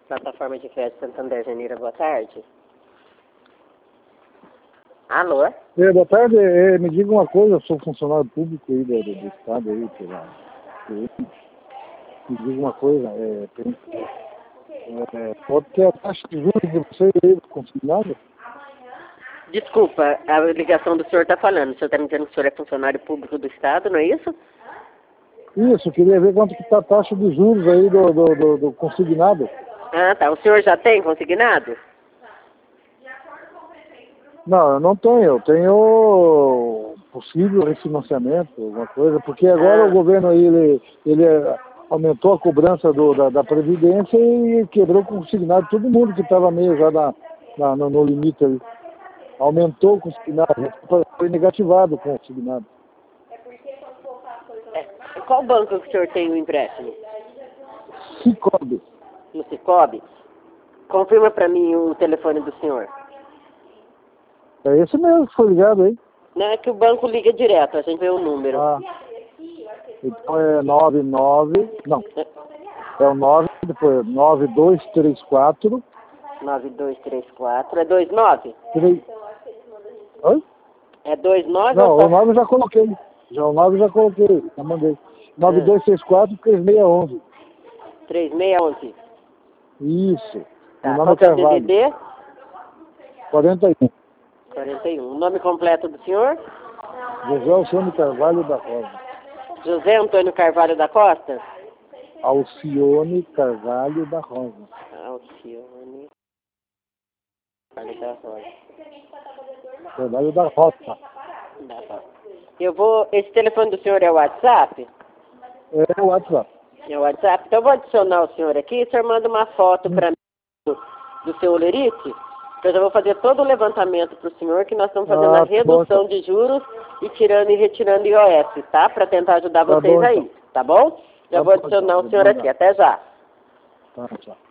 Plataforma de crédito Santander Janeiro, boa tarde. Alô? Boa tarde, me diga uma coisa, eu sou funcionário público aí do Estado aí, me diga uma coisa, pode ter a taxa de juros de vocês aí consignada? Desculpa, a ligação do senhor está falando. O senhor está me dizendo que o senhor é funcionário público do Estado, não é isso? Isso, eu queria ver quanto que está a taxa de juros aí do consignado. Ah, tá. O senhor já tem consignado? Não, eu não tenho, eu tenho possível refinanciamento, alguma coisa, porque agora o governo aí, ele aumentou a cobrança da Previdência e quebrou o consignado, todo mundo que estava meio já no limite ali. Aumentou o consignado, foi negativado o consignado. Qual banco que o senhor tem o empréstimo? Cicobi. No Cicobi? Confirma para mim o telefone do senhor. É esse mesmo que foi ligado aí. Não, é que o banco liga direto, a gente vê o número. Ah, então é 99, não, é o 9, depois 9234. 9234, é 29? 3... Oi? É 29 Não, ou o 9 eu já coloquei. O 9 eu já coloquei, já mandei. 9264 3611. 3611. Isso. Tá, Meu nome qual é que é o Carvalho. DDD? 41. 41. O nome completo do senhor? José Alcione Carvalho da Rosa. José Antônio Carvalho da Costa? Alcione Carvalho da Rosa. Alcione Carvalho da Rosa. Carvalho da Roça. Esse telefone do senhor é o WhatsApp? É o WhatsApp. É o WhatsApp? Então eu vou adicionar o senhor aqui. O senhor manda uma foto para mim do seu Olerite, que eu já vou fazer todo o levantamento para o senhor, que nós estamos fazendo a redução de juros e tirando e retirando IOF, tá? Para tentar ajudar vocês aí, tá bom? Já vou adicionar o senhor aqui. Até já. Tá, tchau.